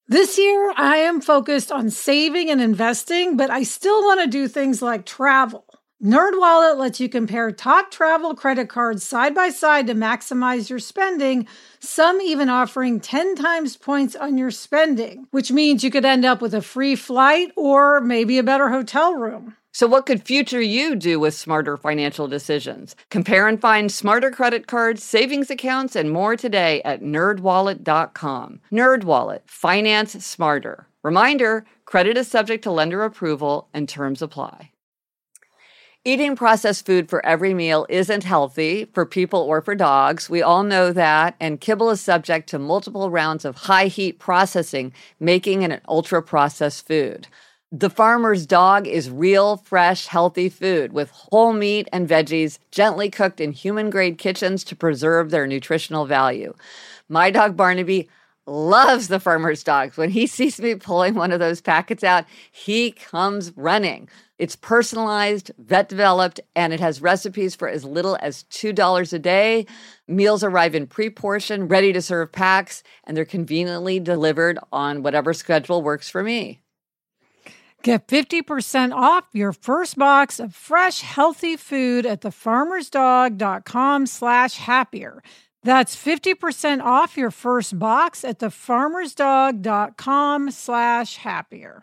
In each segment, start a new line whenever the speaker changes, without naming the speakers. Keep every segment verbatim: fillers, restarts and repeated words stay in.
This year, I am focused on saving and investing, but I still want to do things like travel. NerdWallet lets you compare top travel credit cards side by side to maximize your spending, some even offering ten times points on your spending, which means you could end up with a free flight or maybe a better hotel room.
So what could future you do with smarter financial decisions? Compare and find smarter credit cards, savings accounts, and more today at nerd wallet dot com. NerdWallet, finance smarter. Reminder, credit is subject to lender approval and terms apply. Eating processed food for every meal isn't healthy for people or for dogs. We all know that, and kibble is subject to multiple rounds of high heat processing, making it an ultra-processed food. The Farmer's Dog is real, fresh, healthy food with whole meat and veggies gently cooked in human-grade kitchens to preserve their nutritional value. My dog Barnaby loves the Farmer's Dog. When he sees me pulling one of those packets out, he comes running. It's personalized, vet-developed, and it has recipes for as little as two dollars a day. Meals arrive in pre-portioned, ready-to-serve packs, and they're conveniently delivered on whatever schedule works for me.
Get fifty percent off your first box of fresh, healthy food at thefarmersdog.com slash happier. That's fifty percent off your first box at thefarmersdog.com slash happier.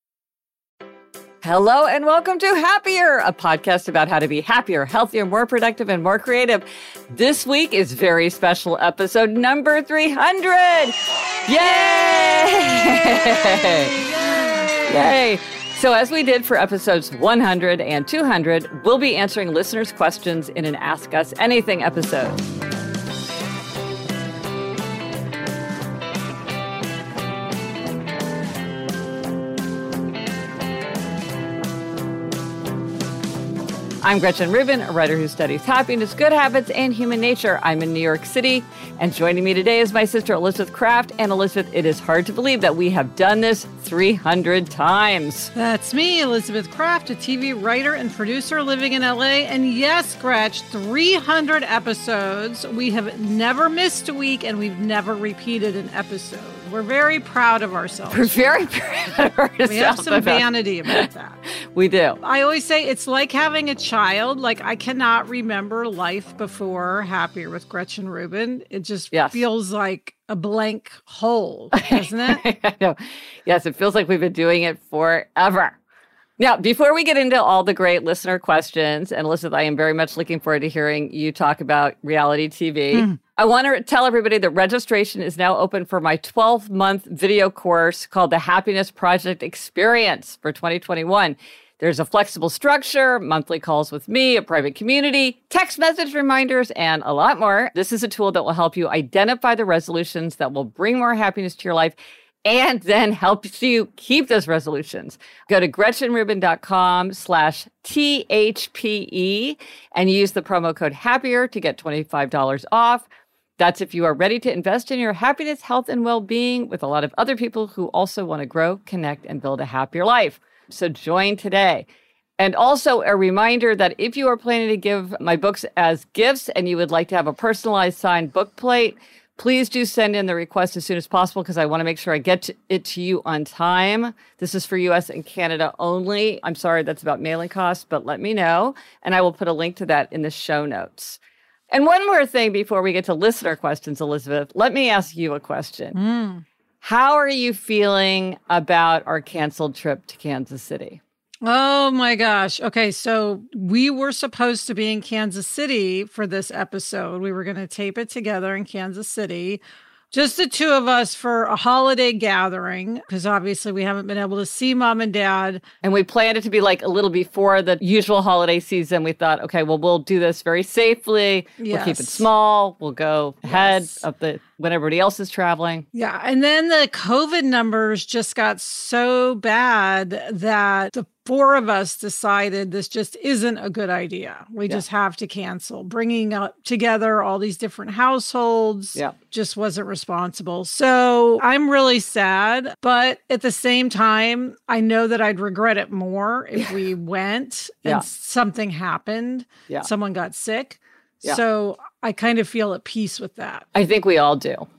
Hello and welcome to Happier, a podcast about how to be happier, healthier, more productive, and more creative. This week is very special episode number three hundred. Yay! Yay! So as we did for episodes one hundred and two hundred, we'll be answering listeners' questions in an Ask Us Anything episode. I'm Gretchen Rubin, a writer who studies happiness, good habits, and human nature. I'm in New York City, and joining me today is my sister Elizabeth Kraft. And Elizabeth, it is hard to believe that we have done this three hundred times.
That's me, Elizabeth Kraft, a T V writer and producer living in L A. And yes, Gretch, three hundred episodes. We have never missed a week, and we've never repeated an episode. We're very proud of ourselves.
We're very proud of ourselves.
We have some vanity about that.
We do.
I always say it's like having a child. Like, I cannot remember life before Happier with Gretchen Rubin. It just
yes.
feels like a blank hole, doesn't it?
I know. Yes, it feels like we've been doing it forever. Now, before we get into all the great listener questions, and Elizabeth, I am very much looking forward to hearing you talk about reality T V. Mm. I want to tell everybody that registration is now open for my twelve-month video course called The Happiness Project Experience for twenty twenty-one. There's a flexible structure, monthly calls with me, a private community, text message reminders, and a lot more. This is a tool that will help you identify the resolutions that will bring more happiness to your life and then helps you keep those resolutions. Go to gretchenrubin.com slash THPE and use the promo code HAPPIER to get twenty-five dollars off. That's if you are ready to invest in your happiness, health, and well-being with a lot of other people who also want to grow, connect, and build a happier life. So join today. And also a reminder that if you are planning to give my books as gifts and you would like to have a personalized signed book plate, please do send in the request as soon as possible because I want to make sure I get to it to you on time. This is for U S and Canada only. I'm sorry that's about mailing costs, but let me know. And I will put a link to that in the show notes. And one more thing before we get to listener questions, Elizabeth, let me ask you a question.
Mm.
How are you feeling about our canceled trip to Kansas City?
Oh my gosh. Okay, so we were supposed to be in Kansas City for this episode. We were going to tape it together in Kansas City. Just the two of us for a holiday gathering, because obviously we haven't been able to see mom and dad.
And we planned it to be like a little before the usual holiday season. We thought, okay, well, we'll do this very safely.
Yes.
We'll keep it small. We'll go ahead
Yes.
of the when everybody else is traveling.
Yeah. And then the COVID numbers just got so bad that the four of us decided this just isn't a good idea. We
Yeah.
just have to cancel. Bringing up together all these different households
Yeah.
just wasn't responsible. So I'm really sad. But at the same time, I know that I'd regret it more if we went and
Yeah.
something happened.
Yeah.
Someone got sick.
Yeah.
So I kind of feel at peace with that.
I think we all do.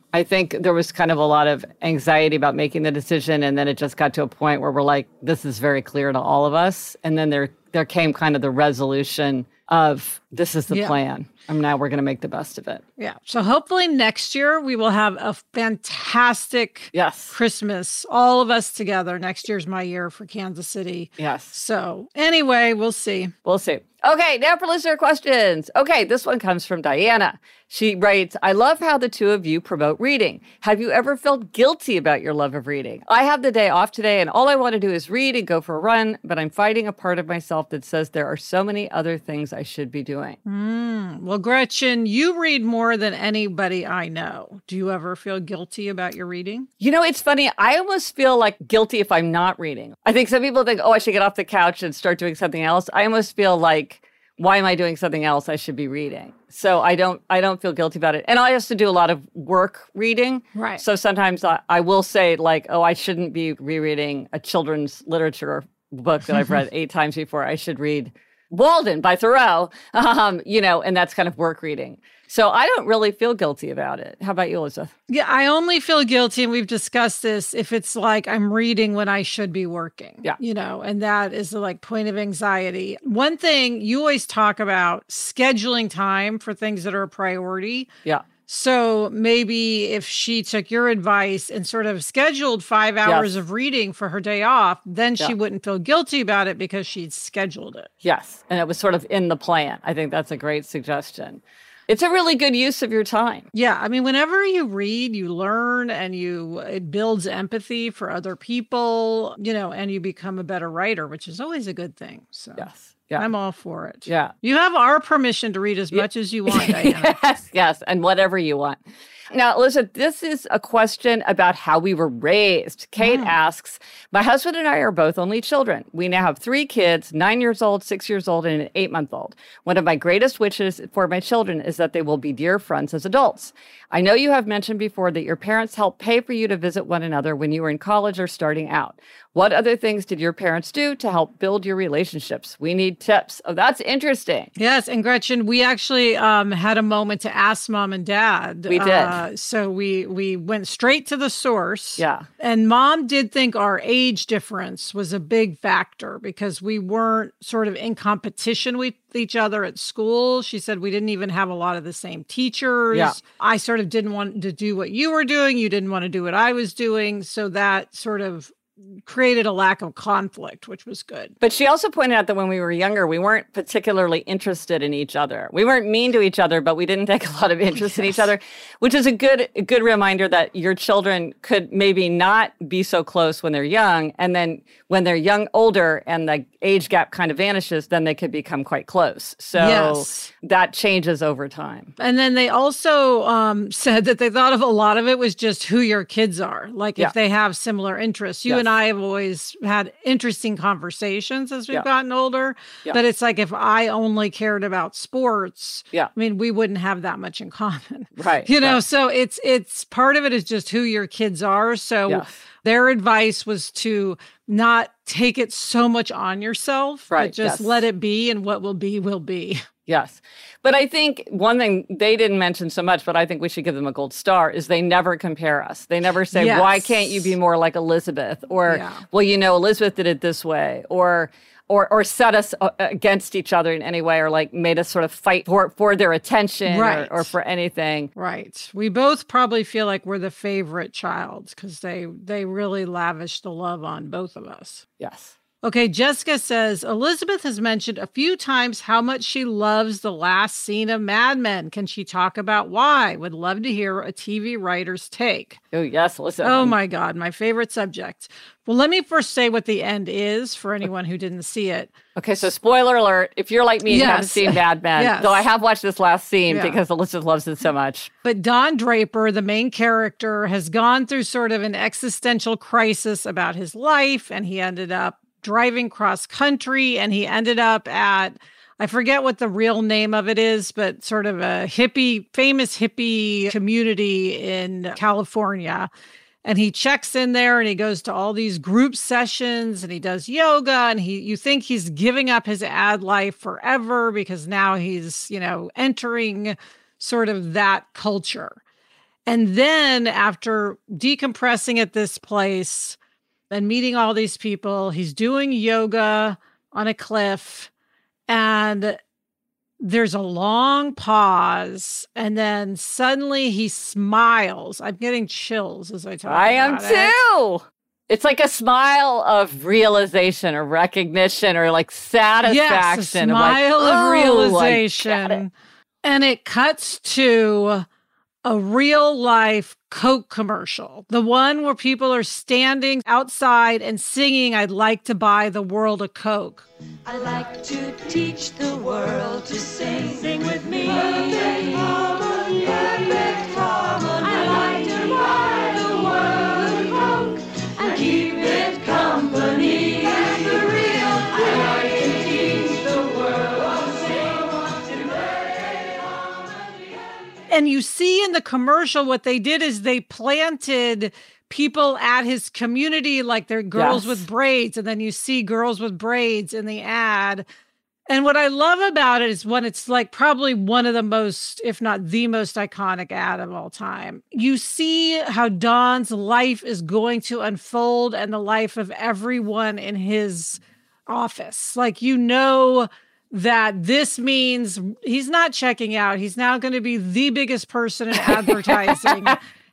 I think there was kind of a lot of anxiety about making the decision, and then it just got to a point where we're like, this is very clear to all of us. And then there there came kind of the resolution of this is the yeah. plan. And now we're going to make the best of it.
Yeah. So hopefully next year we will have a fantastic
yes.
Christmas, all of us together. Next year's my year for Kansas City.
Yes.
So anyway, we'll see.
We'll see. Okay, now for listener questions. Okay, this one comes from Diana. She writes, I love how the two of you promote reading. Have you ever felt guilty about your love of reading? I have the day off today and all I want to do is read and go for a run, but I'm fighting a part of myself that says there are so many other things I should be doing.
Mm. Well, Gretchen, you read more than anybody I know. Do you ever feel guilty about your reading?
You know, it's funny. I almost feel like guilty if I'm not reading. I think some people think, oh, I should get off the couch and start doing something else. I almost feel like, why am I doing something else? I should be reading. So I don't I don't feel guilty about it. And I also do a lot of work reading.
Right.
So sometimes I, I will say like, oh, I shouldn't be rereading a children's literature book that I've read eight times before. I should read Walden by Thoreau, um, you know, and that's kind of work reading. So I don't really feel guilty about it. How about you, Elizabeth?
Yeah, I only feel guilty, and we've discussed this, if it's like I'm reading when I should be working.
Yeah.
You know, and that is the like point of anxiety. One thing you always talk about, scheduling time for things that are a priority.
Yeah.
So maybe if she took your advice and sort of scheduled five hours yes. of reading for her day off, then yeah. she wouldn't feel guilty about it because she'd scheduled it.
Yes. And it was sort of in the plan. I think that's a great suggestion. It's a really good use of your time.
Yeah. I mean, whenever you read, you learn and you it builds empathy for other people, you know, and you become a better writer, which is always a good thing. So
yes. Yeah.
I'm all for it.
Yeah.
You have our permission to read as much as you want, Diana.
Yes, yes, and whatever you want. Now, Elizabeth, this is a question about how we were raised. Kate mm. asks, my husband and I are both only children. We now have three kids, nine years old, six years old, and an eight-month-old. One of my greatest wishes for my children is that they will be dear friends as adults. I know you have mentioned before that your parents helped pay for you to visit one another when you were in college or starting out. What other things did your parents do to help build your relationships? We need tips. Oh, that's interesting.
Yes, and Gretchen, we actually um, had a moment to ask mom and dad.
We did.
Uh, so we we went straight to the source.
Yeah.
And mom did think our age difference was a big factor because we weren't sort of in competition with each other at school. She said we didn't even have a lot of the same teachers.
Yeah.
I sort of didn't want to do what you were doing. You didn't want to do what I was doing. So that sort of created a lack of conflict, which was good.
But she also pointed out that when we were younger, we weren't particularly interested in each other. We weren't mean to each other, but we didn't take a lot of interest yes. in each other, which is a good a good reminder that your children could maybe not be so close when they're young. And then when they're young, older, and the age gap kind of vanishes, then they could become quite close. So
yes.
that changes over time.
And then they also um, said that they thought of a lot of it was just who your kids are. Like if
yeah.
they have similar interests. You
yes.
and I have always had interesting conversations as we've
yeah.
gotten older.
Yeah.
But it's like if I only cared about sports,
yeah.
I mean, we wouldn't have that much in common.
Right.
You know,
right.
so it's it's part of it is just who your kids are. So
yes.
their advice was to not take it so much on yourself,
right.
but just
yes.
let it be, and what will be, will be.
Yes. But I think one thing they didn't mention so much, but I think we should give them a gold star, is they never compare us. They never say,
yes.
why can't you be more like Elizabeth? Or,
yeah.
well, you know, Elizabeth did it this way. Or, or, or set us uh, against each other in any way, or like made us sort of fight for, for their attention
right.
or, or for anything.
Right. We both probably feel like we're the favorite child because they, they really lavish the love on both of us.
Yes.
Okay, Jessica says, Elizabeth has mentioned a few times how much she loves the last scene of Mad Men. Can she talk about why? Would love to hear a T V writer's take.
Oh, yes, listen.
Oh, my God, my favorite subject. Well, let me first say what the end is for anyone who didn't see it.
Okay, so spoiler alert, if you're like me and
yes.
haven't seen Mad Men,
yes.
though I have watched this last scene
yeah.
because Elizabeth loves it so much.
But Don Draper, the main character, has gone through sort of an existential crisis about his life, and he ended up driving cross country, and he ended up at, I forget what the real name of it is, but sort of a hippie, famous hippie community in California. And he checks in there and he goes to all these group sessions and he does yoga, and he, you think he's giving up his ad life forever because now he's, you know, entering sort of that culture. And then after decompressing at this place and meeting all these people, he's doing yoga on a cliff, and there's a long pause, and then suddenly he smiles. I'm getting chills as I talk
I
about
am too. It's like a smile of realization or recognition or like satisfaction.
Yes, a smile
of, like,
of
oh,
realization.
it.
And it cuts to a real life Coke commercial. The one where people are standing outside and singing, "I'd like to buy the world a Coke."
I like to teach the world to sing. Sing with me. Perfect harmony. Perfect harmony. I like to buy the world a Coke and keep it company. And the real I like to teach the world to sing. Perfect harmony.
And you see in the commercial what they did is they planted people at his community, like they're girls
yes.
with braids, and then you see girls with braids in the ad. And what I love about it is when it's like probably one of the most, if not the most iconic ad of all time. You see how Don's life is going to unfold and the life of everyone in his office. Like, you know that this means he's not checking out. He's now going to be the biggest person in advertising.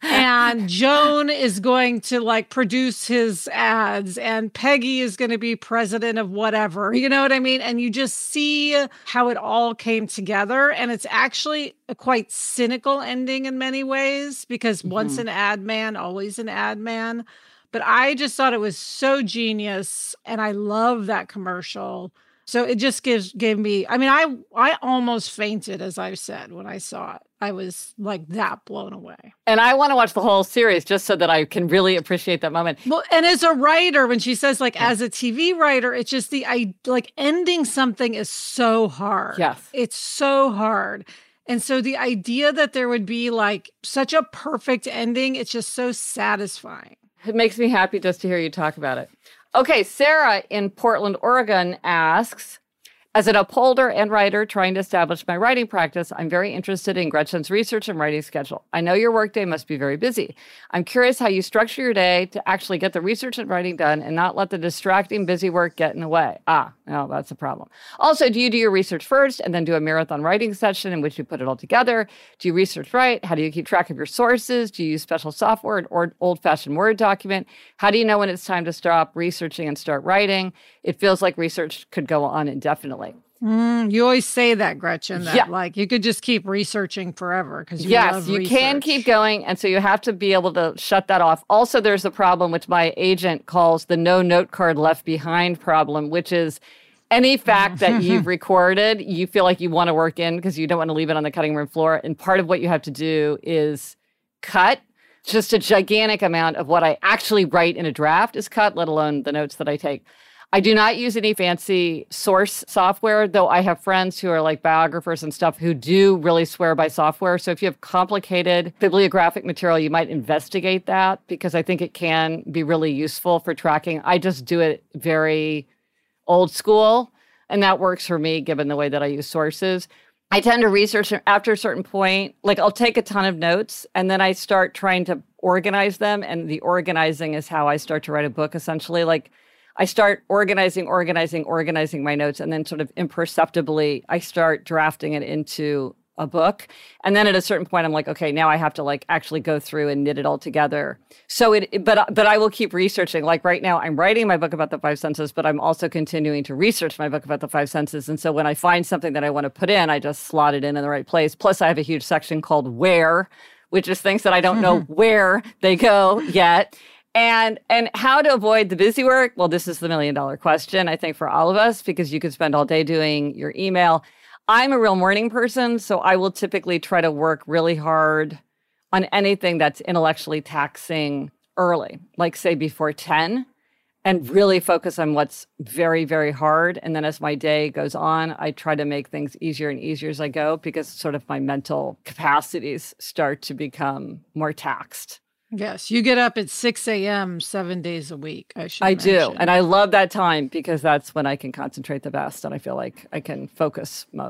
And Joan is going to like produce his ads, and Peggy is going to be president of whatever, you know what I mean? And you just see how it all came together. And it's actually a quite cynical ending in many ways, because mm-hmm. once an ad man, always an ad man. But I just thought it was so genius. And I love that commercial. So it just gives gave me, I mean, I I almost fainted, as I've said, when I saw it. I was like that blown away.
And I want to watch the whole series just so that I can really appreciate that moment.
Well, and as a writer, when she says like, as a T V writer, it's just the, I like ending something is so hard.
Yes.
It's so hard. And so the idea that there would be like such a perfect ending, it's just so satisfying.
It makes me happy just to hear you talk about it. Okay, Sarah in Portland, Oregon asks, as an upholder and writer trying to establish my writing practice, I'm very interested in Gretchen's research and writing schedule. I know your workday must be very busy. I'm curious how you structure your day to actually get the research and writing done and not let the distracting busy work get in the way. Ah, no, that's a problem. Also, do you do your research first and then do a marathon writing session in which you put it all together? Do you research right? How do you keep track of your sources? Do you use special software or old-fashioned Word document? How do you know when it's time to stop researching and start writing? It feels like research could go on indefinitely.
Mm, you always say that, Gretchen, that
yeah.
like you could just keep researching forever because you
yes,
love
you
research.
can keep going. And so you have to be able to shut that off. Also, there's a problem which my agent calls the no note card left behind problem, which is any fact that you've recorded, you feel like you want to work in because you don't want to leave it on the cutting room floor. And part of what you have to do is cut. Just a gigantic amount of what I actually write in a draft is cut, let alone the notes that I take. I do not use any fancy source software, though I have friends who are like biographers and stuff who do really swear by software. So if you have complicated bibliographic material, you might investigate that because I think it can be really useful for tracking. I just do it very old school, and that works for me given the way that I use sources. I tend to research after a certain point, like I'll take a ton of notes and then I start trying to organize them. And the organizing is how I start to write a book, essentially. Like I start organizing, organizing, organizing my notes, and then sort of imperceptibly, I start drafting it into a book. And then at a certain point, I'm like, okay, now I have to like actually go through and knit it all together. So it, but, but I will keep researching. Like right now, I'm writing my book about the five senses, but I'm also continuing to research my book about the five senses. And so when I find something that I want to put in, I just slot it in in the right place. Plus, I have a huge section called Where, which is things that I don't know where they go yet. And and how to avoid the busy work? Well, this is the million dollar question, I think, for all of us, because you could spend all day doing your email. I'm a real morning person, so I will typically try to work really hard on anything that's intellectually taxing early, like say before ten, and really focus on what's very, very hard. And then as my day goes on, I try to make things easier and easier as I go because sort of my mental capacities start to become more taxed.
Yes, you get up at six a.m. seven days a week, I should
I
mention.
do, and I love that time because that's when I can concentrate the best and I feel like I can focus most.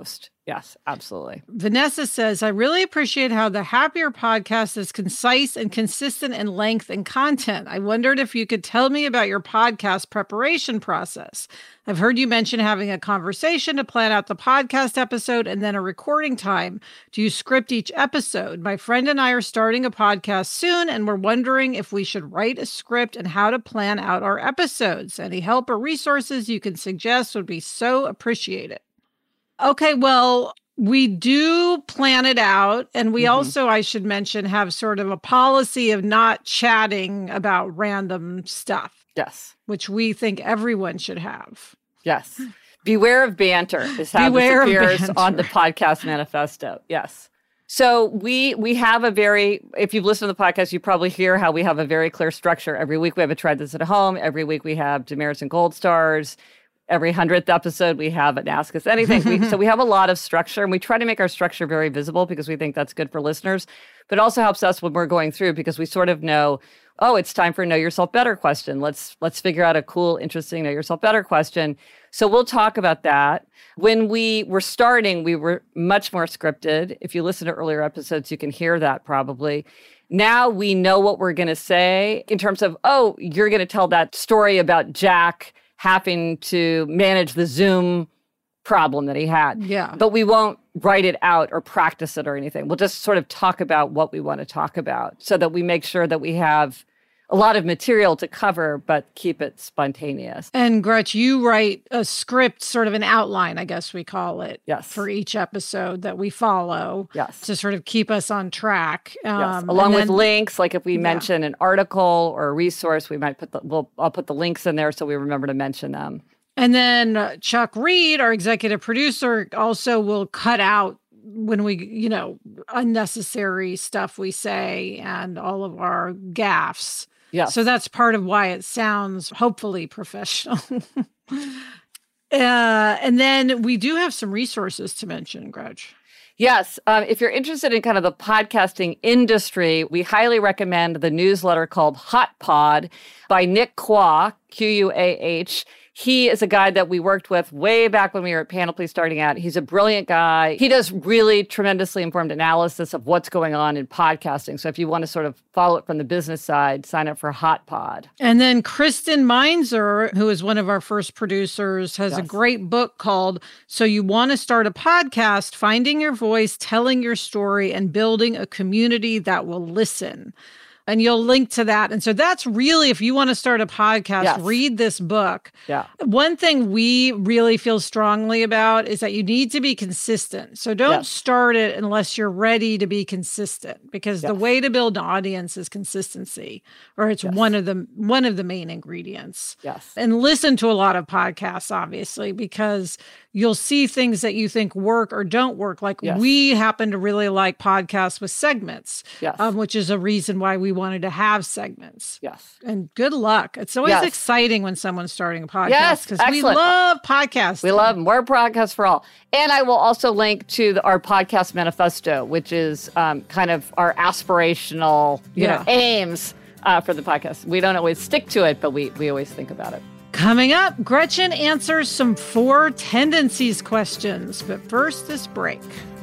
Yes, absolutely.
Vanessa says, I really appreciate how the Happier podcast is concise and consistent in length and content. I wondered if you could tell me about your podcast preparation process. I've heard you mention having a conversation to plan out the podcast episode and then a recording time. Do you script each episode? My friend and I are starting a podcast soon, and we're wondering if we should write a script and how to plan out our episodes. Any help or resources you can suggest would be so appreciated. Okay, well, we do plan it out. And we mm-hmm. also, I should mention, have sort of a policy of not chatting about random stuff.
Yes. Which
we think everyone should have.
Yes. Beware of banter is how
Beware
this appears on the podcast manifesto. Yes. So we we have a very, if you've listened to the podcast, you probably hear how we have a very clear structure. Every week we have a Try This at Home. Every week we have Demerits and Gold Stars. Every hundredth episode, we have an Ask Us Anything. We, so we have a lot of structure, and we try to make our structure very visible because we think that's good for listeners, but also helps us when we're going through because we sort of know, oh, it's time for a Know Yourself Better question. Let's let's figure out a cool, interesting Know Yourself Better question. So we'll talk about that. When we were starting, we were much more scripted. If you listen to earlier episodes, you can hear that probably. Now we know what we're going to say in terms of, oh, you're going to tell that story about Jack having to manage the Zoom problem that he had.
Yeah.
But we won't write it out or practice it or anything. We'll just sort of talk about what we want to talk about so that we make sure that we have a lot of material to cover, but keep it spontaneous.
And Gretch, you write a script, sort of an outline, I guess we call it,
yes,
for each episode that we follow,
yes,
to sort of keep us on track.
Um, yes. Along then, with links, like if we yeah. mention an article or a resource, we might put the, we'll, I'll put the links in there so we remember to mention them.
And then uh, Chuck Reed, our executive producer, also will cut out when we, you know, unnecessary stuff we say and all of our gaffes.
Yes.
So that's part of why it sounds hopefully professional. uh, and then we do have some resources to mention, Gretch.
Yes. Um, if you're interested in kind of the podcasting industry, we highly recommend the newsletter called Hot Pod by Nick Quah, Q U A H. He is a guy that we worked with way back when we were at Panoply starting out. He's a brilliant guy. He does really tremendously informed analysis of what's going on in podcasting. So if you want to sort of follow it from the business side, sign up for Hot Pod.
And then Kristen Meinzer, who is one of our first producers, has yes. a great book called So You Want to Start a Podcast, Finding Your Voice, Telling Your Story, and Building a Community That Will Listen. And you'll link to that. And so that's really, if you want to start a podcast, yes. read this book.
Yeah.
One thing we really feel strongly about is that you need to be consistent. So don't yes. start it unless you're ready to be consistent, because yes. the way to build an audience is consistency, or it's yes. one of the one of the main ingredients.
Yes.
And listen to a lot of podcasts, obviously, because you'll see things that you think work or don't work. Like yes. we happen to really like podcasts with segments,
yes.
um, which is a reason why we wanted to have segments.
Yes.
And good luck. It's always
yes.
exciting when someone's starting a podcast.
Yes,
because we love podcasts.
We love more podcasts for all. And I will also link to the, our podcast manifesto, which is um, kind of our aspirational you yeah. know, aims uh, for the podcast. We don't always stick to it, but we we always think about it.
Coming up, Gretchen answers some four tendencies questions. But first, this break.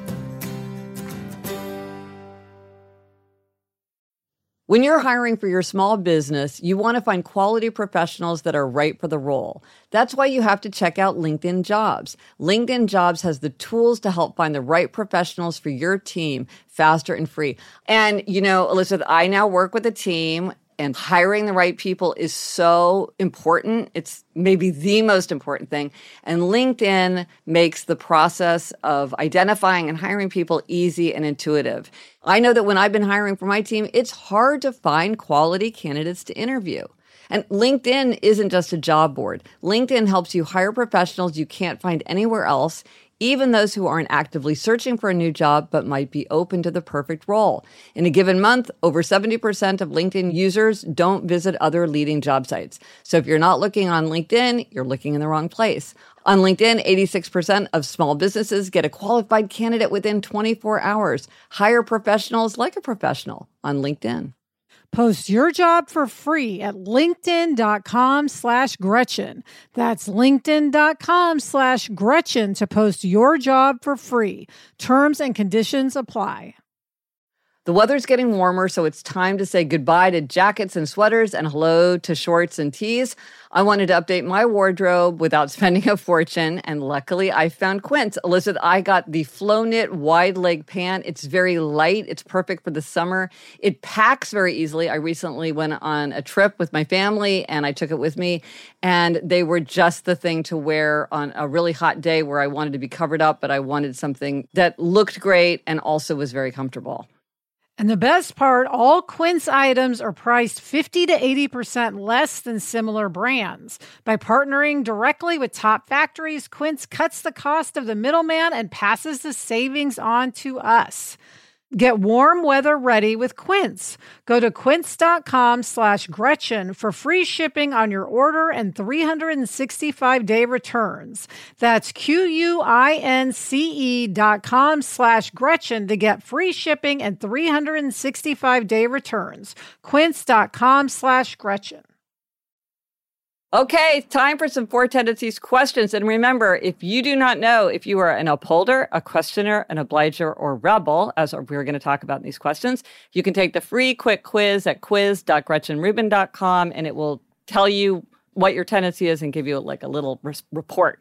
When you're hiring for your small business, you want to find quality professionals that are right for the role. That's why you have to check out LinkedIn Jobs. LinkedIn Jobs has the tools to help find the right professionals for your team faster and free. And, you know, Elizabeth, I now work with a team, and hiring the right people is so important. It's maybe the most important thing. And LinkedIn makes the process of identifying and hiring people easy and intuitive. I know that when I've been hiring for my team, it's hard to find quality candidates to interview. And LinkedIn isn't just a job board. LinkedIn helps you hire professionals you can't find anywhere else, even those who aren't actively searching for a new job but might be open to the perfect role. In a given month, over seventy percent of LinkedIn users don't visit other leading job sites. So if you're not looking on LinkedIn, you're looking in the wrong place. On LinkedIn, eighty-six percent of small businesses get a qualified candidate within twenty-four hours. Hire professionals like a professional on LinkedIn.
Post your job for free at linkedin.com slash Gretchen. That's linkedin.com slash Gretchen to post your job for free. Terms and conditions apply.
The weather's getting warmer, so it's time to say goodbye to jackets and sweaters and hello to shorts and tees. I wanted to update my wardrobe without spending a fortune, and luckily I found Quince. Elizabeth, I got the Flow Knit wide leg pant. It's very light. It's perfect for the summer. It packs very easily. I recently went on a trip with my family, and I took it with me, and they were just the thing to wear on a really hot day where I wanted to be covered up, but I wanted something that looked great and also was very comfortable.
And the best part, all Quince items are priced fifty to eighty percent less than similar brands. By partnering directly with top factories, Quince cuts the cost of the middleman and passes the savings on to us. Get warm weather ready with Quince. Go to quince.com slash Gretchen for free shipping on your order and three hundred sixty-five day returns. That's Q-U-I-N-C-E dot com slash Gretchen to get free shipping and three hundred sixty-five day returns. Quince.com slash Gretchen.
Okay, time for some Four Tendencies questions. And remember, if you do not know if you are an upholder, a questioner, an obliger, or rebel, as we're going to talk about in these questions, you can take the free quick quiz at quiz dot gretchen rubin dot com, and it will tell you what your tendency is and give you like a little res- report.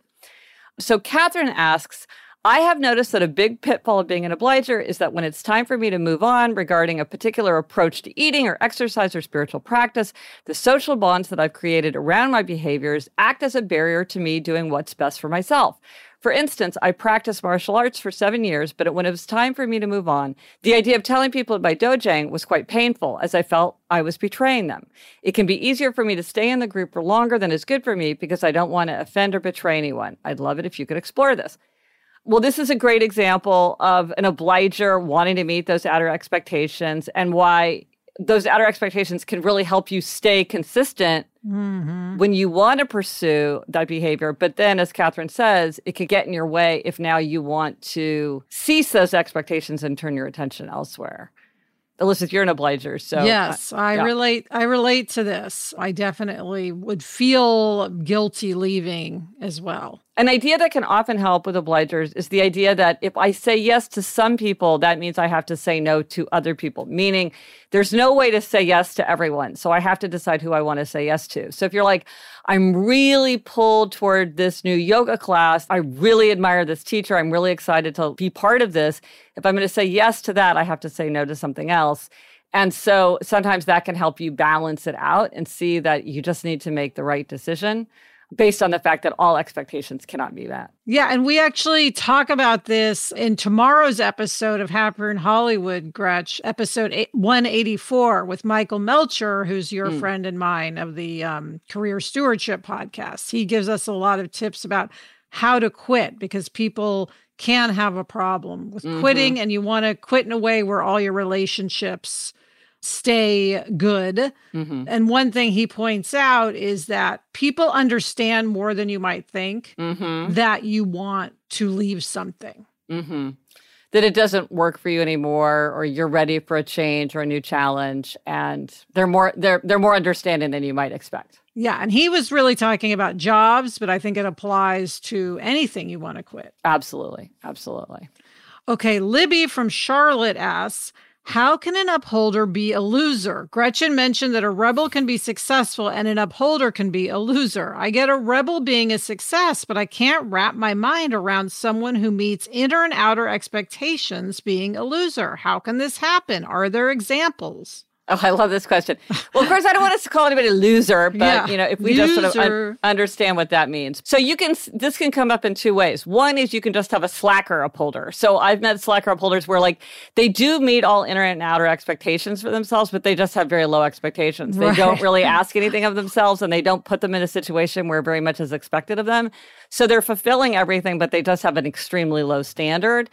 So Catherine asks, I have noticed that a big pitfall of being an obliger is that when it's time for me to move on regarding a particular approach to eating or exercise or spiritual practice, the social bonds that I've created around my behaviors act as a barrier to me doing what's best for myself. For instance, I practiced martial arts for seven years, but when it was time for me to move on, the idea of telling people at my dojang was quite painful, as I felt I was betraying them. It can be easier for me to stay in the group for longer than is good for me because I don't want to offend or betray anyone. I'd love it if you could explore this. Well, this is a great example of an obliger wanting to meet those outer expectations and why those outer expectations can really help you stay consistent mm-hmm. when you want to pursue that behavior. But then, as Catherine says, it could get in your way if now you want to cease those expectations and turn your attention elsewhere. Elizabeth, you're an obliger, so
yes,
uh,
I
yeah.
relate. I relate to this. I definitely would feel guilty leaving as well.
An idea that can often help with obligers is the idea that if I say yes to some people, that means I have to say no to other people, meaning there's no way to say yes to everyone. So I have to decide who I want to say yes to. So if you're like, I'm really pulled toward this new yoga class, I really admire this teacher, I'm really excited to be part of this. If I'm going to say yes to that, I have to say no to something else. And so sometimes that can help you balance it out and see that you just need to make the right decision based on the fact that all expectations cannot be met.
Yeah, and we actually talk about this in tomorrow's episode of Happier in Hollywood, Gretch, episode one eighty-four with Michael Melcher, who's your mm. friend and mine of the um, Career Stewardship podcast. He gives us a lot of tips about how to quit because people can have a problem with mm-hmm. quitting, and you want to quit in a way where all your relationships stay good. Mm-hmm. And one thing he points out is that people understand more than you might think mm-hmm. that you want to leave something.
Mm-hmm. That it doesn't work for you anymore, or you're ready for a change or a new challenge, and they're more they're they're more understanding than you might expect.
Yeah, and he was really talking about jobs, but I think it applies to anything you want to quit.
Absolutely, absolutely.
Okay, Libby from Charlotte asks, how can an upholder be a loser? Gretchen mentioned that a rebel can be successful and an upholder can be a loser. I get a rebel being a success, but I can't wrap my mind around someone who meets inner and outer expectations being a loser. How can this happen? Are there examples?
Oh, I love this question. Well, of course, I don't want us to call anybody a loser, but, yeah. you know, if we loser. just sort of un- understand what that means. So you can, this can come up in two ways. One is you can just have a slacker upholder. So I've met slacker upholders where, like, they do meet all inner and outer expectations for themselves, but they just have very low expectations. They right. don't really ask anything of themselves, and they don't put them in a situation where very much is expected of them. So they're fulfilling everything, but they just have an extremely low standard.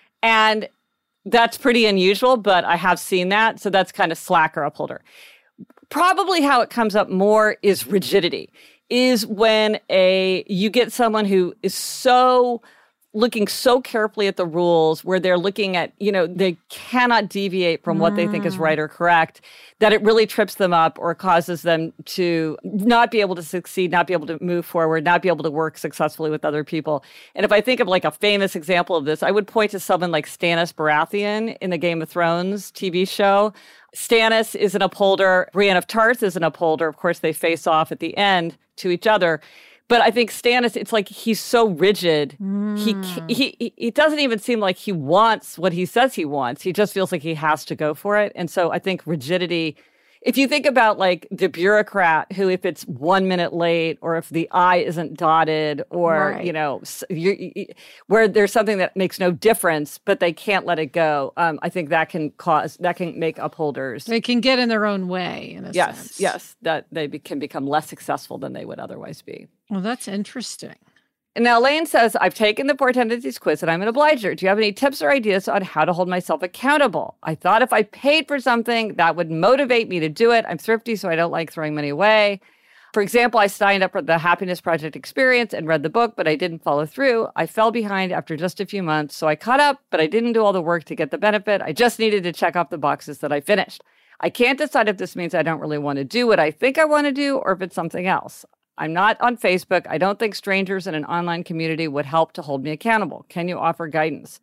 And that's pretty unusual, but I have seen that. So that's kind of slacker upholder. Probably how it comes up more is rigidity, is when a you get someone who is so looking so carefully at the rules where they're looking at, you know, they cannot deviate from what mm. they think is right or correct, that it really trips them up or causes them to not be able to succeed, not be able to move forward, not be able to work successfully with other people. And if I think of like a famous example of this, I would point to someone like Stannis Baratheon in the Game of Thrones T V show. Stannis is an upholder. Brienne of Tarth is an upholder. Of course, they face off at the end to each other. But I think Stannis, it's like he's so rigid. Mm. He, he he doesn't even seem like he wants what he says he wants. He just feels like he has to go for it. And so I think rigidity, if you think about like the bureaucrat who, if it's one minute late or if the I isn't dotted or, right. you know, you, you, where there's something that makes no difference, but they can't let it go. Um, I think that can cause, that can make upholders.
They can get in their own way in a
yes,
sense. Yes,
yes, that they be, can become less successful than they would otherwise be.
Well, that's interesting.
And now Elaine says, I've taken the Four Tendencies quiz and I'm an obliger. Do you have any tips or ideas on how to hold myself accountable? I thought if I paid for something, that would motivate me to do it. I'm thrifty, so I don't like throwing money away. For example, I signed up for the Happiness Project experience and read the book, but I didn't follow through. I fell behind after just a few months, so I caught up, but I didn't do all the work to get the benefit. I just needed to check off the boxes that I finished. I can't decide if this means I don't really want to do what I think I want to do or if it's something else. I'm not on Facebook. I don't think strangers in an online community would help to hold me accountable. Can you offer guidance?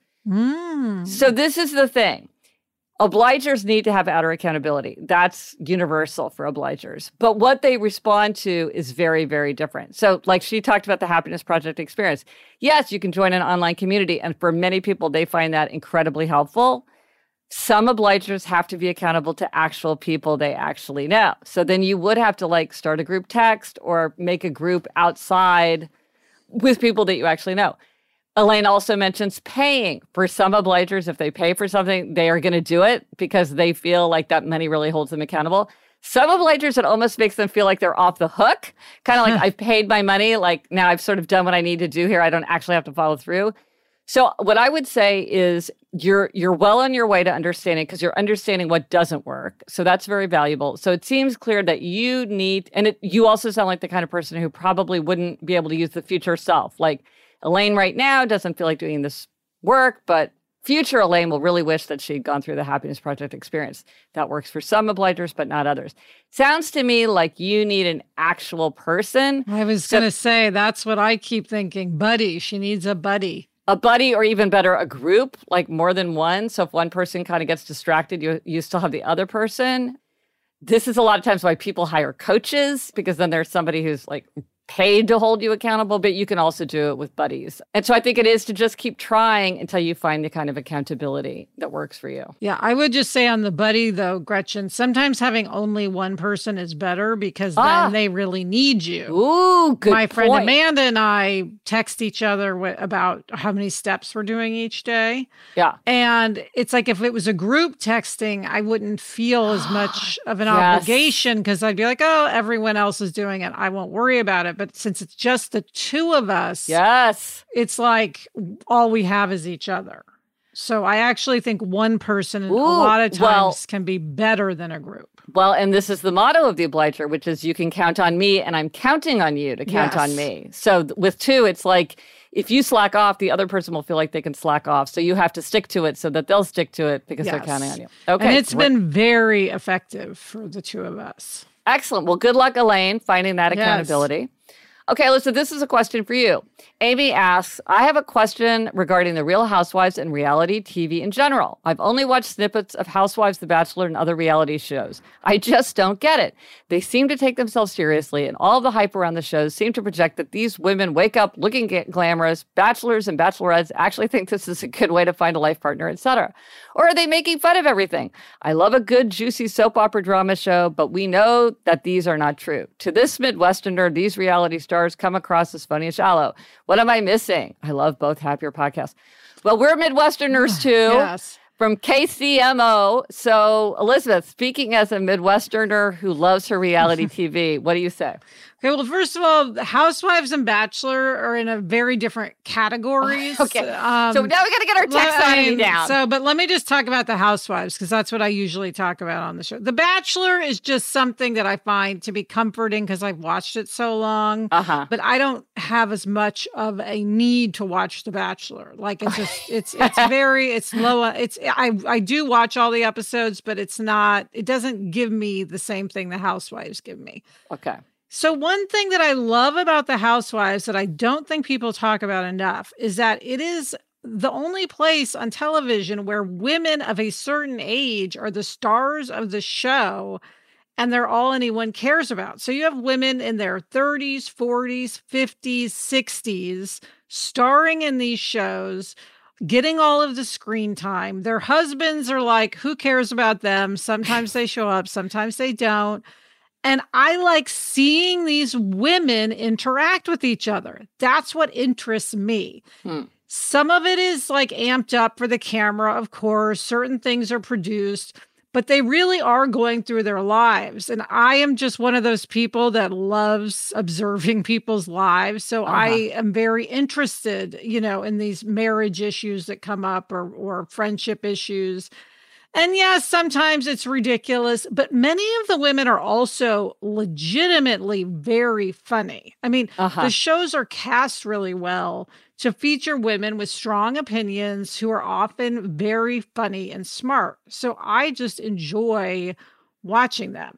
Mm. So this is the thing. Obligers need to have outer accountability. That's universal for obligers. But what they respond to is very, very different. So like she talked about the Happiness Project experience. Yes, you can join an online community. And for many people, they find that incredibly helpful. Some obligers have to be accountable to actual people they actually know. So then you would have to like start a group text or make a group outside with people that you actually know. Elaine also mentions paying. For some obligers, if they pay for something, they are going to do it because they feel like that money really holds them accountable. Some obligers, it almost makes them feel like they're off the hook. Kind of like I've paid my money, like now I've sort of done what I need to do here. I don't actually have to follow through. So what I would say is you're you're well on your way to understanding because you're understanding what doesn't work. So that's very valuable. So it seems clear that you need, and it, you also sound like the kind of person who probably wouldn't be able to use the future self. Like Elaine right now doesn't feel like doing this work, but future Elaine will really wish that she'd gone through the Happiness Project experience. That works for some obligers, but not others. Sounds to me like you need an actual person.
I was so, going to say, that's what I keep thinking. Buddy. She needs a buddy.
A buddy, or even better, a group, like more than one. So if one person kind of gets distracted, you you still have the other person. This is a lot of times why people hire coaches, because then there's somebody who's like paid to hold you accountable, but you can also do it with buddies. And so I think it is to just keep trying until you find the kind of accountability that works for you.
Yeah, I would just say on the buddy, though, Gretchen, sometimes having only one person is better because ah. then they really need you.
Ooh, good
My
point.
friend Amanda and I text each other w- about how many steps we're doing each day.
Yeah.
And it's like if it was a group texting, I wouldn't feel as much of an
yes.
obligation because I'd be like, oh, everyone else is doing it. I won't worry about it. But since it's just the two of us,
yes,
it's like all we have is each other. So I actually think one person
Ooh,
a lot of times
well,
can be better than a group.
Well, and this is the motto of the obliger, which is you can count on me and I'm counting on you to count
yes.
on me. So with two, it's like if you slack off, the other person will feel like they can slack off. So you have to stick to it so that they'll stick to it because yes. they're counting on you. Okay.
And it's
great.
been very effective for the two of us.
Excellent. Well, good luck, Elaine, finding that accountability. Yes. Okay, Alyssa, this is a question for you. Amy asks, I have a question regarding the Real Housewives and reality T V in general. I've only watched snippets of Housewives, The Bachelor, and other reality shows. I just don't get it. They seem to take themselves seriously, and all the hype around the shows seem to project that these women wake up looking g- glamorous. Bachelors and bachelorettes actually think this is a good way to find a life partner, et cetera. Or are they making fun of everything? I love a good, juicy soap opera drama show, but we know that these are not true. To this Midwesterner, these reality stars come across as funny and shallow. What am I missing? I love both Happier podcasts. Well, we're Midwesterners too.
Yes.
From K C M O. So, Elizabeth, speaking as a Midwesterner who loves her reality T V, what do you say?
Okay, well, first of all, Housewives and Bachelor are in a very different categories.
Okay.
Um,
so now we got to get our taxonomy
I-
down.
So, but let me just talk about the Housewives because that's what I usually talk about on the show. The Bachelor is just something that I find to be comforting because I've watched it so long.
Uh-huh.
But I don't have as much of a need to watch The Bachelor. Like it's just, it's it's very, it's low. It's I I do watch all the episodes, but it's not. It doesn't give me the same thing the Housewives give me.
Okay.
So one thing that I love about the Housewives that I don't think people talk about enough is that it is the only place on television where women of a certain age are the stars of the show and they're all anyone cares about. So you have women in their thirties, forties, fifties, sixties starring in these shows, getting all of the screen time. Their husbands are like, who cares about them? Sometimes they show up, sometimes they don't. And I like seeing these women interact with each other. That's what interests me.
Hmm.
Some of it is like amped up for the camera, of course. Certain things are produced, but they really are going through their lives. And I am just one of those people that loves observing people's lives. So
Uh-huh.
I am very interested, you know, in these marriage issues that come up or, or friendship issues. And yes, sometimes it's ridiculous, but many of the women are also legitimately very funny. I mean,
Uh-huh.
the shows are cast really well to feature women with strong opinions who are often very funny and smart. So I just enjoy watching them.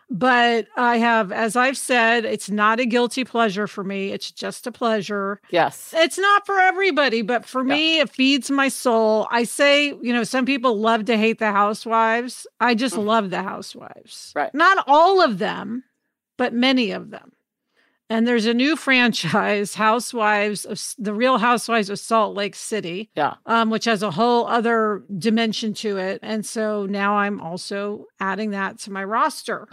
But I have, as I've said, it's not a guilty pleasure for me. It's just a pleasure.
Yes.
It's not for everybody, but for me, it feeds my soul. I say, you know, some people love to hate the Housewives. I just
Mm.
love the Housewives.
Right.
Not all of them, but many of them. And there's a new franchise, Housewives of The Real Housewives of Salt Lake City,
Yeah.
um, which has a whole other dimension to it. And so now I'm also adding that to my roster.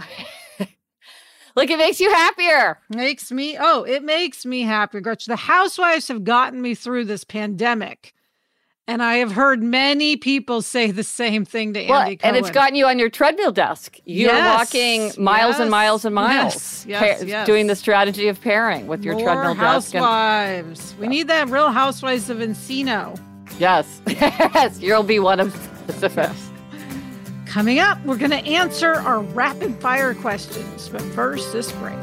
Look, it makes you happier.
Makes me, oh, it makes me happy, Gretchen. The Housewives have gotten me through this pandemic. And I have heard many people say the same thing to
Well,
Andy Cohen.
and it's gotten you on your treadmill desk. You're
Yes,
walking miles and
yes,
miles and miles,
yes, yes,
pa-
yes.
doing the strategy of pairing with your
More
treadmill desk. and-
Housewives. We need that Real Housewives of Encino.
yes, yes, you'll be one of the
Coming up, we're going to answer our rapid fire questions. But first, this break.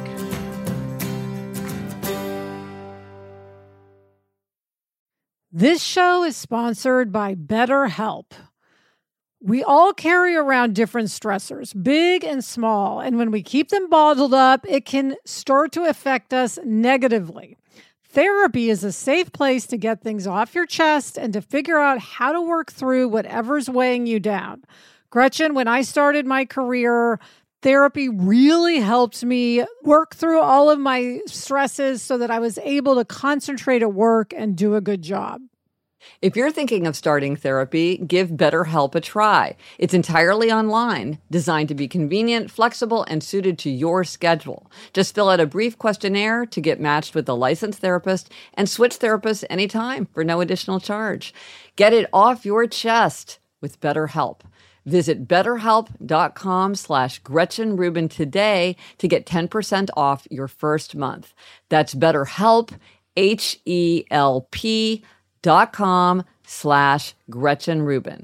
This show is sponsored by BetterHelp. We all carry around different stressors, big and small, and when we keep them bottled up, it can start to affect us negatively. Therapy is a safe place to get things off your chest and to figure out how to work through whatever's weighing you down. Gretchen, when I started my career, therapy really helped me work through all of my stresses so that I was able to concentrate at work and do a good job.
If you're thinking of starting therapy, give BetterHelp a try. It's entirely online, designed to be convenient, flexible, and suited to your schedule. Just fill out a brief questionnaire to get matched with a licensed therapist and switch therapists anytime for no additional charge. Get it off your chest with BetterHelp. Visit betterhelp.com slash Gretchen Rubin today to get ten percent off your first month. That's BetterHelp, H E L P dot com slash Gretchen Rubin.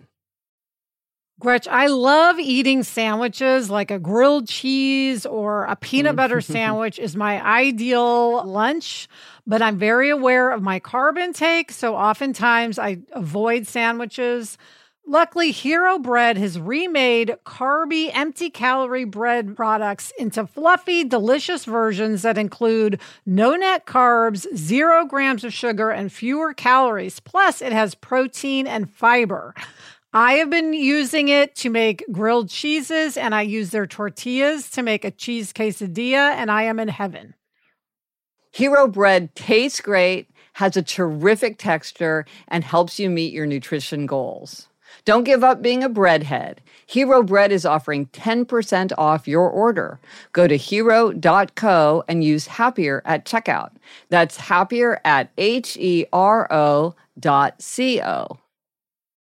Gretch, I love eating sandwiches like a grilled cheese or a peanut butter sandwich is my ideal lunch, but I'm very aware of my carb intake, so oftentimes I avoid sandwiches. Luckily, Hero Bread has remade carby, empty-calorie bread products into fluffy, delicious versions that include no net carbs, zero grams of sugar, and fewer calories. Plus, it has protein and fiber. I have been using it to make grilled cheeses, and I use their tortillas to make a cheese quesadilla, and I am in heaven.
Hero Bread tastes great, has a terrific texture, and helps you meet your nutrition goals. Don't give up being a breadhead. Hero Bread is offering ten percent off your order. Go to hero dot co and use Happier at checkout. That's Happier at H E R O dot C O.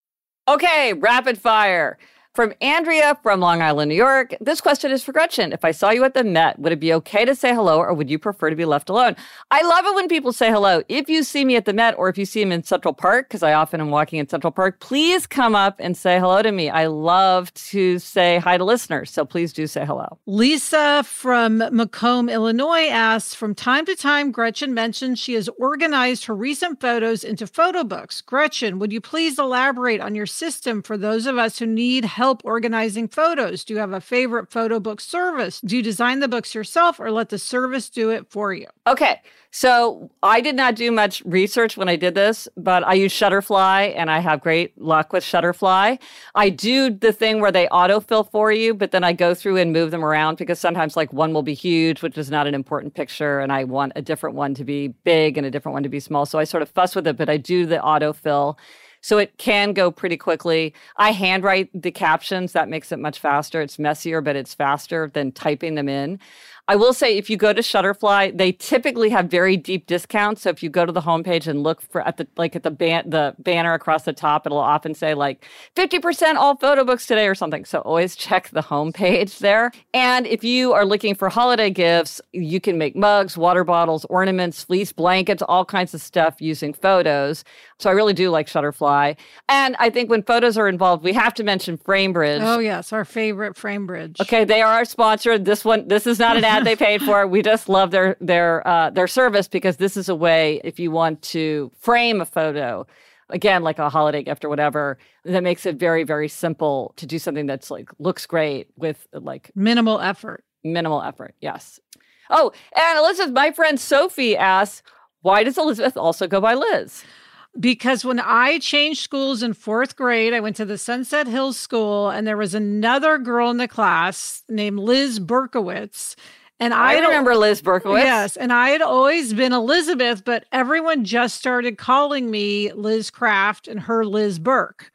Okay, rapid fire. From Andrea from Long Island, New York. This question is for Gretchen. If I saw you at the Met, would it be okay to say hello or would you prefer to be left alone? I love it when people say hello. If you see me at the Met or if you see me in Central Park, because I often am walking in Central Park, please come up and say hello to me. I love to say hi to listeners, so please do say hello.
Lisa from Macomb, Illinois asks, from time to time, Gretchen mentions she has organized her recent photos into photo books. Gretchen, would you please elaborate on your system for those of us who need help help organizing photos? Do you have a favorite photo book service? Do you design the books yourself or let the service do it for you?
Okay, so I did not do much research when I did this, but I use Shutterfly and I have great luck with Shutterfly. I do the thing where they autofill for you, but then I go through and move them around because sometimes like one will be huge, which is not an important picture, and I want a different one to be big and a different one to be small. So I sort of fuss with it, but I do the autofill. So it can go pretty quickly. I handwrite the captions. That makes it much faster. It's messier, but it's faster than typing them in. I will say if you go to Shutterfly, they typically have very deep discounts. So if you go to the homepage and look for at the like at the ban- the banner across the top, it'll often say like fifty percent all photo books today or something. So always check the homepage there. And if you are looking for holiday gifts, you can make mugs, water bottles, ornaments, fleece blankets, all kinds of stuff using photos. So I really do like Shutterfly. And I think when photos are involved, we have to mention FrameBridge.
Oh, yes, our favorite FrameBridge.
Okay, they are our sponsor. This one, this is not an ad they paid for. We just love their their uh, their service because this is a way if you want to frame a photo, again, like a holiday gift or whatever, that makes it very, very simple to do something that's like looks great with like
minimal effort.
Minimal effort, yes. Oh, and Elizabeth, my friend Sophie asks, why does Elizabeth also go by Liz?
Because when I changed schools in fourth grade, I went to the Sunset Hills School, and there was another girl in the class named Liz Berkowitz. And I,
I remember Liz Berkowitz.
Yes, and I had always been Elizabeth, but everyone just started calling me Liz Craft and her Liz Burke.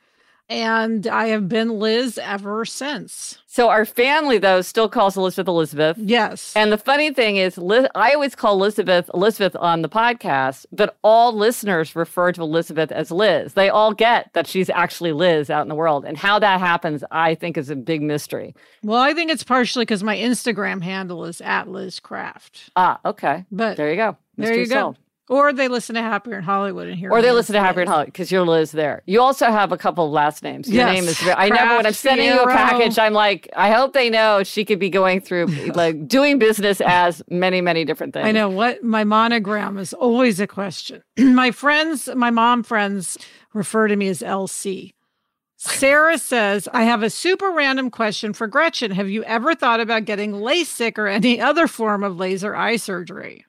And I have been Liz ever since.
So our family, though, still calls Elizabeth Elizabeth.
Yes.
And the funny thing is, Liz, I always call Elizabeth Elizabeth on the podcast, but all listeners refer to Elizabeth as Liz. They all get that she's actually Liz out in the world. And how that happens, I think, is a big mystery.
Well, I think it's partially because my Instagram handle is at Liz Craft.
Ah, okay.
But
there you go.
Mystery there you
solved.
go. Or they listen to Happier in Hollywood and hear.
Or they listen to Happier in Hollywood because you're Liz there. You also have a couple of last names. Your
yes.
name is. I never when I'm sending you a package, I'm like, I hope they know she could be going through like doing business as many, many different things.
I know what my monogram is always a question. My friends, my mom friends, refer to me as L C. Sarah says, I have a super random question for Gretchen. Have you ever thought about getting LASIK or any other form of laser eye surgery?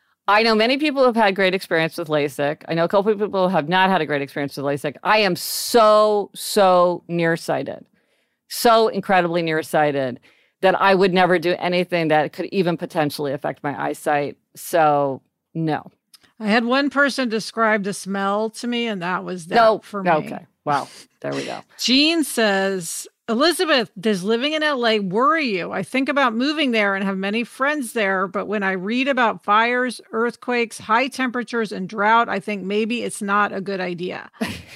I know many people have had great experience with LASIK. I know a couple of people have not had a great experience with LASIK. I am so, so nearsighted, so incredibly nearsighted that I would never do anything that could even potentially affect my eyesight. So, no.
I had one person describe the smell to me, and that was that
no,
for me.
Okay. Wow. There we go.
Jean says, Elizabeth, does living in L A worry you? I think about moving there and have many friends there, but when I read about fires, earthquakes, high temperatures, and drought, I think maybe it's not a good idea.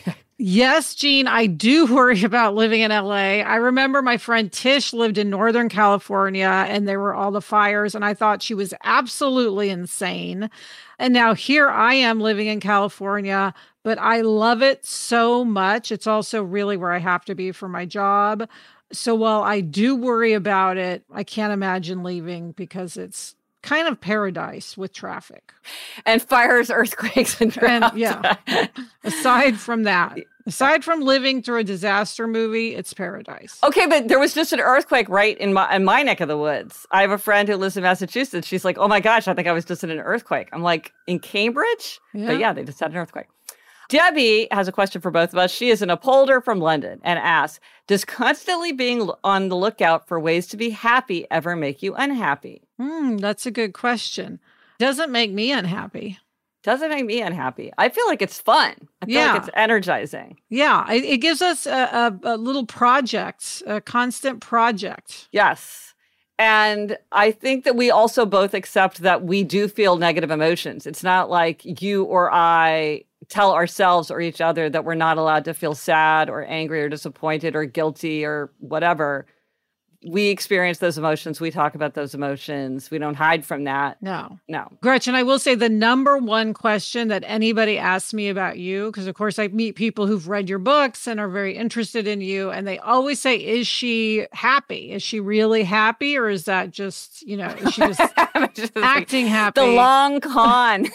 Yes, Jean, I do worry about living in L A. I remember my friend Tish lived in Northern California and there were all the fires, and I thought she was absolutely insane. And now here I am living in California, but I love it so much. It's also really where I have to be for my job. So while I do worry about it, I can't imagine leaving because it's kind of paradise with traffic.
And fires, earthquakes, and drought.
And, yeah. Aside from that, aside from living through a disaster movie, it's paradise.
Okay, but there was just an earthquake right in my in my neck of the woods. I have a friend who lives in Massachusetts. She's like, oh my gosh, I think I was just in an earthquake. I'm like, in Cambridge?
Yeah.
But yeah, they just had an earthquake. Debbie has a question for both of us. She is an upholder from London and asks, does constantly being on the lookout for ways to be happy ever make you unhappy?
Hmm, that's a good question. Doesn't make me unhappy.
Doesn't make me unhappy. I feel like it's fun. I feel
yeah.
like it's energizing.
Yeah, it, it gives us a, a, a little project, a constant project.
Yes. And I think that we also both accept that we do feel negative emotions. It's not like you or I tell ourselves or each other that we're not allowed to feel sad or angry or disappointed or guilty or whatever. We experience those emotions. We talk about those emotions. We don't hide from that.
No.
No.
Gretchen, I will say the number one question that anybody asks me about you, because of course I meet people who've read your books and are very interested in you, and they always say, is she happy? Is she really happy? Or is that just, you know, is she just, just acting happy?
The long con.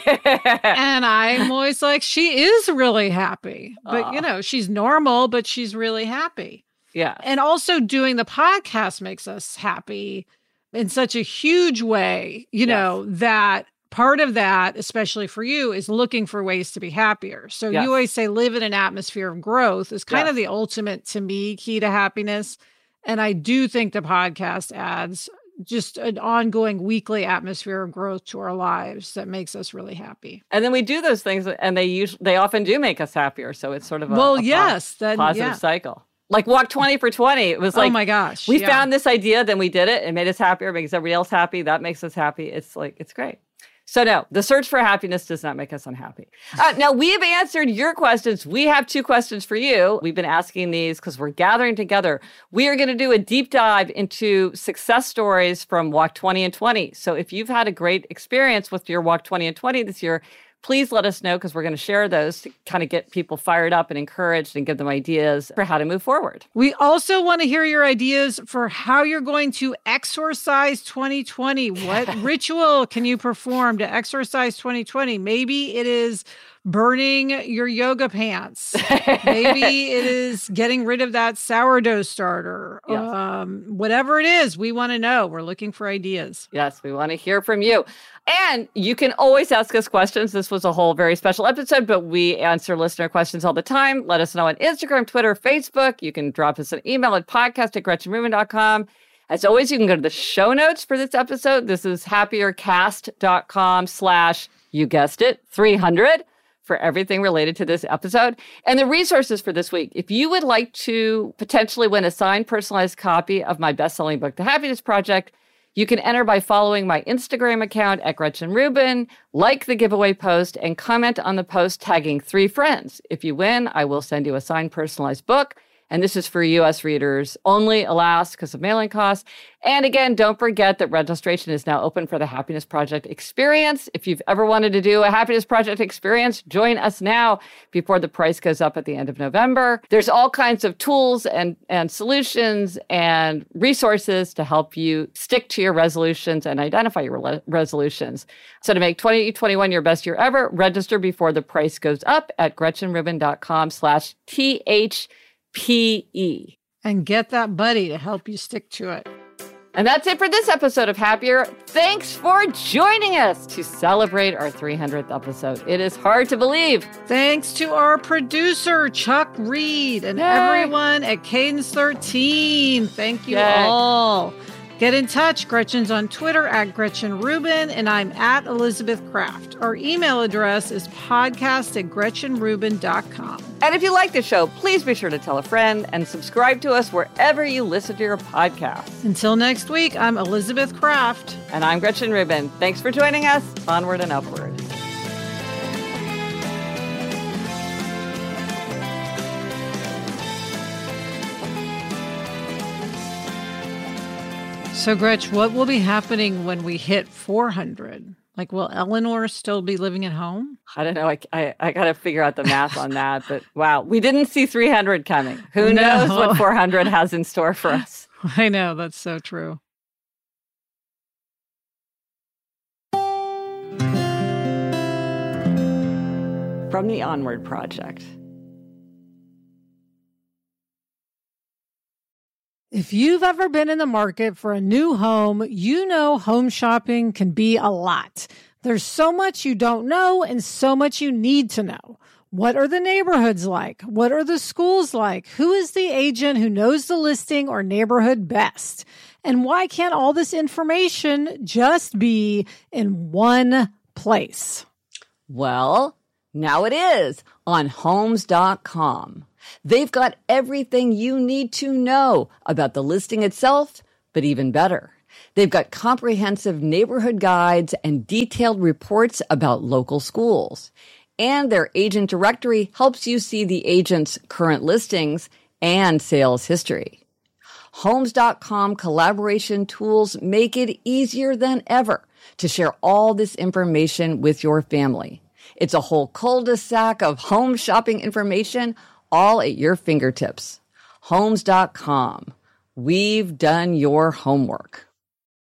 And I'm always like, she is really happy. But,
Aww.
you know, she's normal, but she's really happy.
Yeah.
And also doing the podcast makes us happy in such a huge way, you know, yes. that part of that, especially for you, is looking for ways to be happier. So yes. you always say live in an atmosphere of growth is kind yes. of the ultimate, to me, key to happiness. And I do think the podcast adds just an ongoing weekly atmosphere of growth to our lives that makes us really happy.
And then we do those things and they usually, they often do make us happier. So it's sort of a,
well,
a
yes,
pos-
then,
positive
yeah.
cycle. Like Walk twenty for twenty. It was like,
oh my gosh,
we
yeah.
found this idea, then we did it. It made us happier, it makes everybody else happy. That makes us happy. It's like, it's great. So no, the search for happiness does not make us unhappy. Uh, now, we have answered your questions. We have two questions for you. We've been asking these because we're gathering together. We are going to do a deep dive into success stories from Walk twenty and twenty. So if you've had a great experience with your Walk twenty and twenty this year, please let us know because we're going to share those to kind of get people fired up and encouraged and give them ideas for how to move forward.
We also want to hear your ideas for how you're going to exorcise twenty twenty. What ritual can you perform to exorcise twenty twenty? Maybe it is burning your yoga pants. Maybe it is getting rid of that sourdough starter.
Yes.
Um, whatever it is, we want to know. We're looking for ideas.
Yes, we want to hear from you. And you can always ask us questions. This was a whole very special episode, but we answer listener questions all the time. Let us know on Instagram, Twitter, Facebook. You can drop us an email at podcast at gretchen rubin dot com. As always, you can go to the show notes for this episode. This is happiercast.com slash, you guessed it, three hundred. For everything related to this episode. And the resources for this week. If you would like to potentially win a signed, personalized copy of my best-selling book, The Happiness Project, you can enter by following my Instagram account at Gretchen Rubin, like the giveaway post, and comment on the post tagging three friends. If you win, I will send you a signed, personalized book. And this is for U S readers only, alas, because of mailing costs. And again, don't forget that registration is now open for the Happiness Project Experience. If you've ever wanted to do a Happiness Project Experience, join us now before the price goes up at the end of November. There's all kinds of tools and, and solutions and resources to help you stick to your resolutions and identify your re- resolutions. So to make twenty twenty-one your best year ever, register before the price goes up at gretchenrubin.com slash TH. P E.
And get that buddy to help you stick to it.
And that's it for this episode of Happier. Thanks for joining us to celebrate our three hundredth episode. It is hard to believe.
Thanks to our producer, Chuck Reed, and Yay. everyone at Cadence thirteen. Thank you Yay. all. Get in touch. Gretchen's on Twitter at Gretchen Rubin, and I'm at Elizabeth Kraft. Our email address is podcast at gretchen rubin dot com.
And if you like the show, please be sure to tell a friend and subscribe to us wherever you listen to your podcasts.
Until next week, I'm Elizabeth Kraft.
And I'm Gretchen Rubin. Thanks for joining us. Onward and upward.
So, Gretch, what will be happening when we hit four hundred? Like, will Eleanor still be living at home?
I don't know. I, I, I got to figure out the math on that. But wow, we didn't see three hundred coming. Who
no.
knows what four hundred has in store for us?
I know. That's so true.
From the Onward Project.
If you've ever been in the market for a new home, you know home shopping can be a lot. There's so much you don't know and so much you need to know. What are the neighborhoods like? What are the schools like? Who is the agent who knows the listing or neighborhood best? And why can't all this information just be in one place?
Well, now it is on homes dot com. They've got everything you need to know about the listing itself, but even better, they've got comprehensive neighborhood guides and detailed reports about local schools. And their agent directory helps you see the agent's current listings and sales history. Homes dot com collaboration tools make it easier than ever to share all this information with your family. It's a whole cul-de-sac of home shopping information all at your fingertips. Homes dot com. We've done your homework.